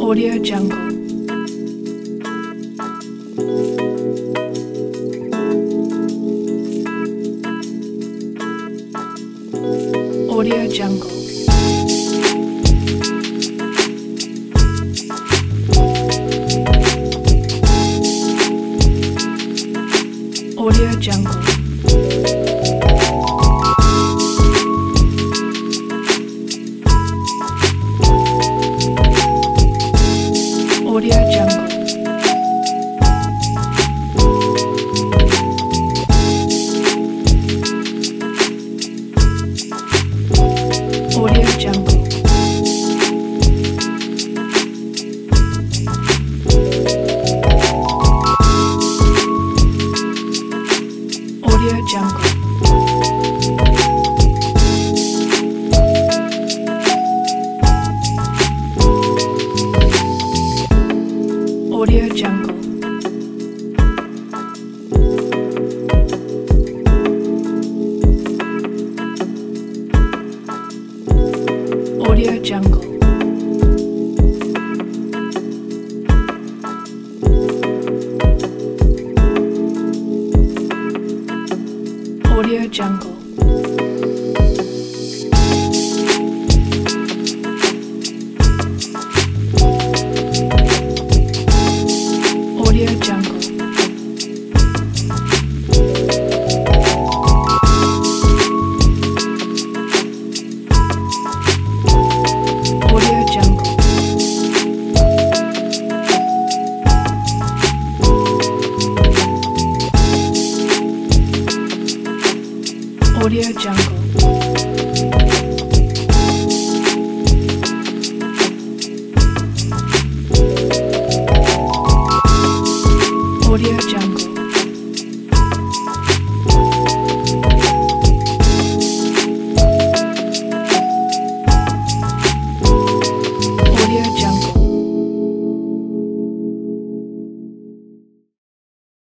Audio Jungle. Audio Jungle. Audio Jungle. Audio Jungle. Audio Jungle. Audio Jungle. Audio Jungle. Audio Jungle. Audio Jungle. Audio Jungle. Audio Jungle. Audio Jungle. Audio Jungle.